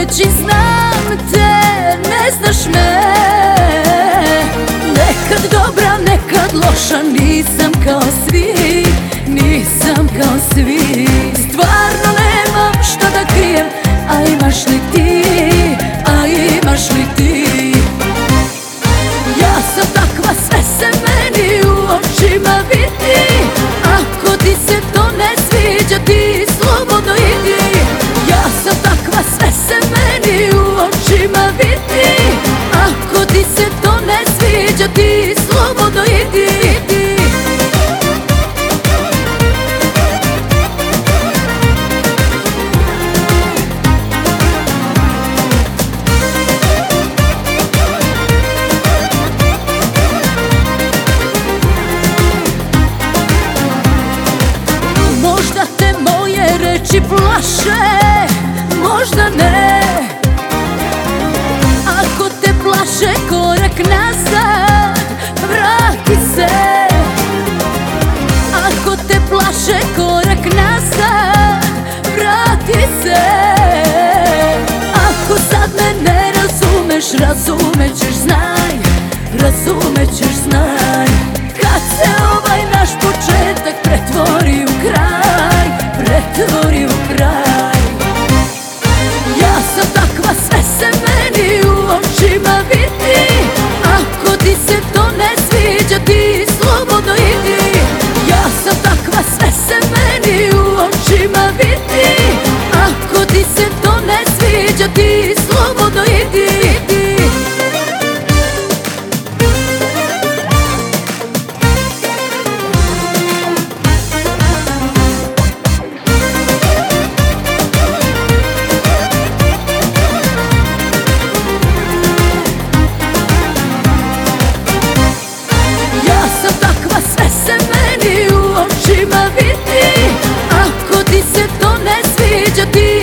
reći znam te, ne znaš me. Nekad dobra, nekad loša, nisam kao svi, nisam kao svi. Stvarno nemam šta da krijem, a imaš li ti, a imaš li ti. Ja sam takva, sve se meni u očima vidi. Ako ti se to ne sviđa, ti slobodno idi. Ja sam takva, sve se meni u očima vidi. Ako ti se to ne sviđa, ti slobodno idi. Možda te moje reči plaše, možda ne. Ako te plaše korak nazad, vrati se. Ako te plaše korak nazad, vrati se. Ako sad me ne razumeš, razumećeš, znaj, razumećeš, znaj. Kad se ovaj naš početak pretvori u kraj, pretvori u kraj. Ja sam takva, sve se meni u očima vidi. Ako ti se to ne sviđa, ti slobodno idi. Ja sam takva, sve se meni u očima vidi. Ako ti se to ne sviđa, ti slobodno idi. Ako ti se to ne sviđa, ti